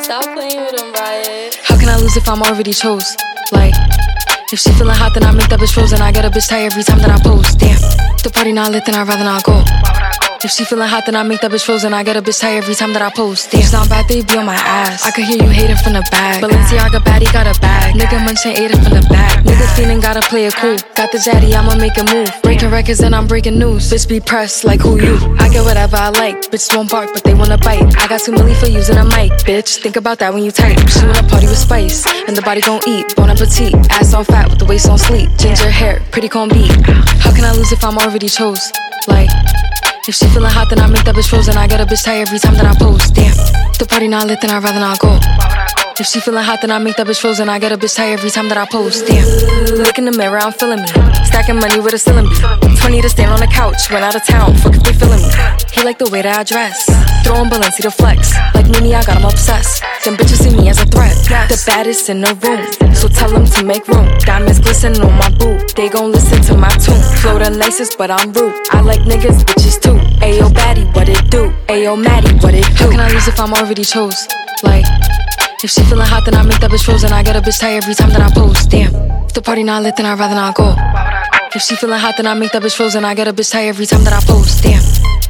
Stop playing with him, Riot. How can I lose if I'm already chose? Like, if she feeling hot, then I make that bitch frozen. I get a bitch tired every time that I post. Damn, the party not lit, then I'd rather not go. If she feeling hot, then I make that bitch frozen. I get a bitch tired every time that I post. Damn, it's not bad, they be on my ass. I could hear you hating from the back. Balenciaga baddie got a bag. Nigga munchin' ate it from the back. Nigga feeling gotta play it cool. Got the zaddy, I'ma make a move. Breaking records and I'm breaking news. Bitch be pressed like who you? I get whatever I like. Bitches won't bark, but they wanna bite. I got 2 million for using a mic, bitch. Think about that when you type. She wanna party with spice, and the body gon' eat. Bon appetit, ass on fat with the waist on sleep. Ginger hair, pretty con beat. How can I lose if I'm already chose? Like, if she feeling hot, then I make that bitch frozen. I get a bitch tired every time that I post. Damn, the party not lit, then I'd rather not go. If she feeling hot, then I make that bitch frozen. I get a bitch tired every time that I post. Damn, look in the mirror, I'm feeling me. Stacking money with a ceiling beat. 20 to stand on the couch, went out of town, fuck if they feeling me. He like the way that I dress, throwing Balenci to flex. Like Mimi, I got him obsessed. Them bitches see me as a threat, the baddest in the room. So tell them to make room. Diamonds glisten on my boot, they gon' listen to my tune. Flow the nicest, but I'm rude. I like niggas, bitches too. Ayo baddie, what it do? Ayo Maddie, what it do? How can I lose if I'm already chose? Like, if she feeling hot, then I make that bitch frozen. I get a bitch tired every time that I post. Damn, if the party not lit, then I'd rather not go. If she feeling hot, then I make that bitch frozen. I get a bitch tired every time that I post. Damn.